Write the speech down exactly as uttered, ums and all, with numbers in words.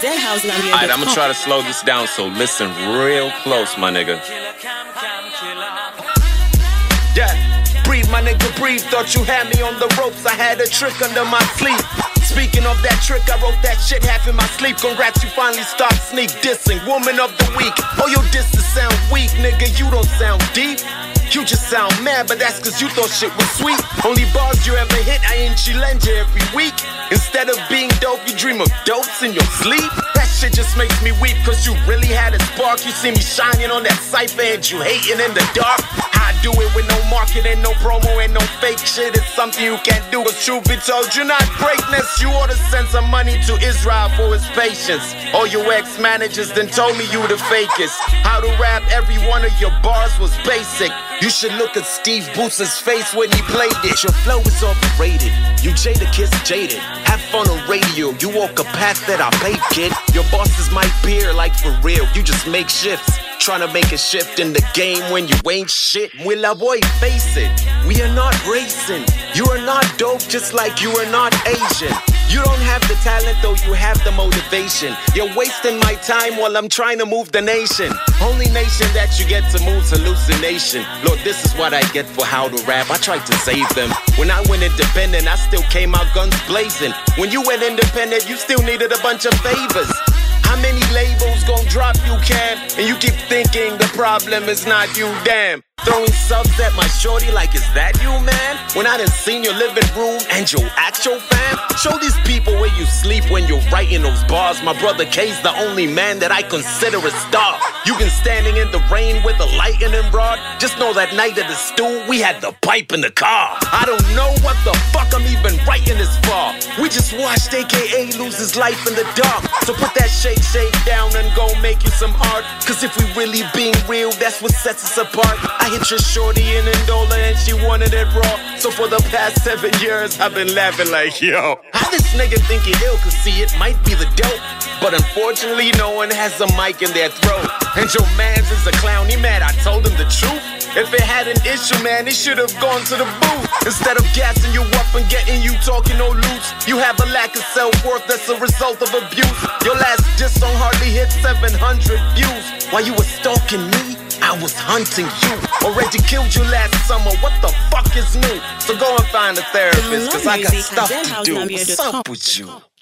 dead house Gambia. Alright, I'm gonna try to slow this down, so listen real close, my nigga. Yeah, breathe, my nigga, breathe. Thought you had me on the ropes. I had a trick under my sleeve. Speaking of that trick, I wrote that shit half in my sleep. Congrats, you finally stopped sneak dissing. Woman of the week. Oh, your disses sound weak, nigga. You don't sound deep. You just sound mad, but that's cause you thought shit was sweet. Only bars you ever hit, I ain't Chilenja every week. Instead of being dope, you dream of dopes in your sleep. That shit just makes me weep, cause you really had a spark. You see me shining on that cypher and you hating in the dark. I do it with no marketing, no promo, and no fake shit. It's something you can't do, cause truth be told, you're not greatness. You ought to send some money to Israel for his patience. All your ex-managers then told me you the fakest. How to rap, every one of your bars was basic. You should look at Steve Boots' face when he played it. Your flow is overrated. You Jada Kiss jaded. Have fun on radio. You walk a path that I paved, kid. Your boss is my peer, like for real. You just make shifts. Trying to make a shift in the game when you ain't shit. Will a boy face it? We are not racing. You are not dope just like you are not Asian. You don't have the talent, though you have the motivation. You're wasting my time while I'm trying to move the nation. Only nation that you get to move's hallucination. Lord, this is what I get for how to rap. I tried to save them. When I went independent, I still came out guns blazing. When you went independent, you still needed a bunch of favors. How many labels gon' drop you, Cam? And you keep thinking the problem is not you, damn. Throwing subs at my shorty like, is that you, man? When I done seen your living room and your actual fam? Show these people where you sleep when you're writing those bars. My brother K's the only man that I consider a star. You been standing in the rain with a lightning rod. Just know that night at the stool, we had the pipe in the car. I don't know what the fuck I'm even writing this for. We just watched A K A lose his life in the dark. So put that shake, shake down and go make you some art. Cause if we really being real, that's what sets us apart. I hit your shorty in Ndola and she wanted it raw. So for the past seven years, I've been laughing like, yo, how this nigga think he ill? Cause see, it might be the dope, but unfortunately, no one has a mic in their throat. And your mans is a clown, he mad I told him the truth. If it had an issue, man, he should have gone to the booth. Instead of gassing you up and getting you talking no loose, you have a lack of self-worth that's a result of abuse. Your last diss song hardly hit seven hundred views. While you were stalking me, I was hunting you. Already killed you last summer, what the fuck is new? So go and find a therapist, cause I got stuff to do. What's up with you?